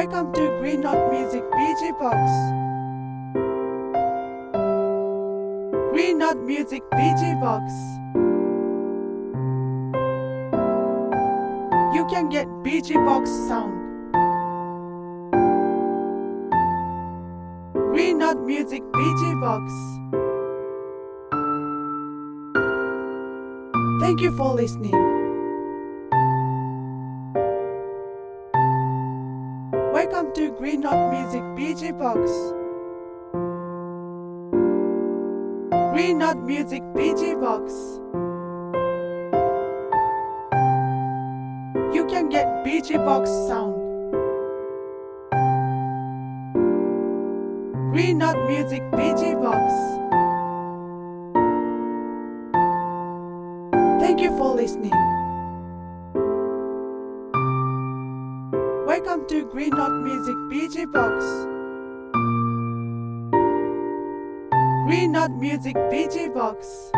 Welcome to Green Knot Music BG Box. Green Knot Music BG Box. You can get BG Box sound. Green Knot Music BG Box. Thank you for listening. Welcome to Green Knot Music BG Box. Green Knot Music BG Box. You can get BG Box sound. Green Knot Music BG Box. Thank you for listening. Welcome to Green Knot Music BG Box. Green Knot Music BG Box.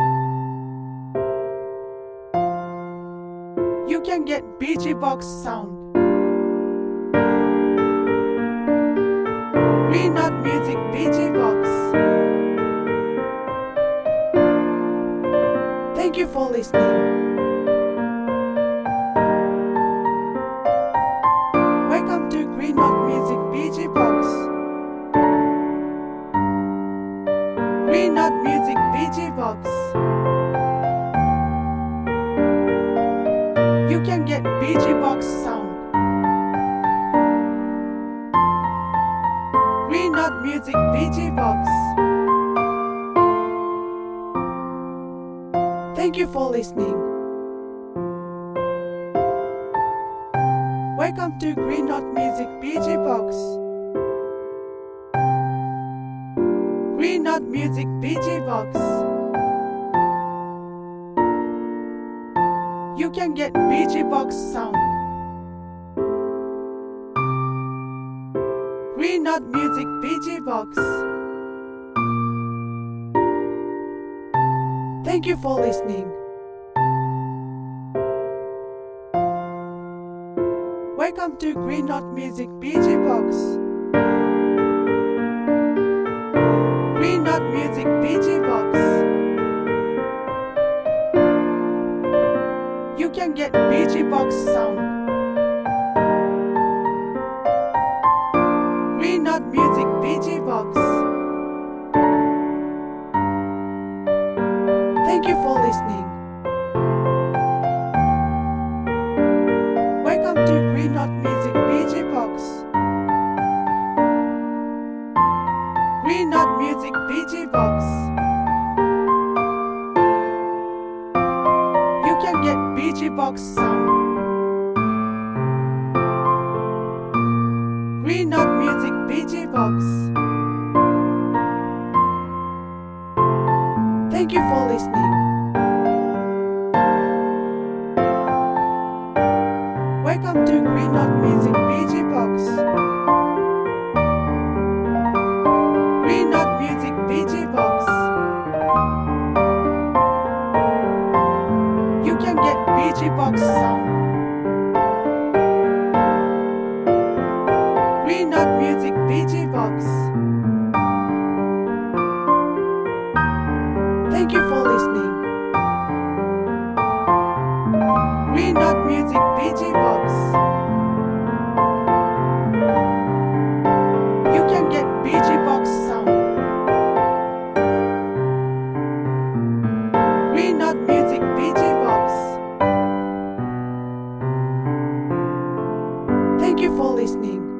You can get BG Box sound. Green Knot Music BG Box. Thank you for listening. Welcome to Green Knot Music BG Box. Green Knot Music BG Box. You can get BG Box sound. Green Knot Music BG Box. Thank you for listening. Welcome to Green Knot Music BG Box. Green Knot Music BG Box. You can get BG Box sound. Green Knot Music BG Box. Thank you for listening. Welcome to Green Knot Music BG Box. Green Knot Music BG Box. You can get BG Box sound. Green Knot Music BG Box. Thank you for listening. Welcome to Green Knot Music BG Box. Green Knot Music BG Box. You can get BG Box sound. Green Knot Music BG Box. Thank you for listening. Welcome to Green Knot Music BG Box. Green Knot Music BG Box. You can get BG Box sound. Green Knot Music BG Box. Thank you for listening. Green Knot Music BG Box. You can get BG Box sound. Green Knot Music BG Box. Thank you for listening.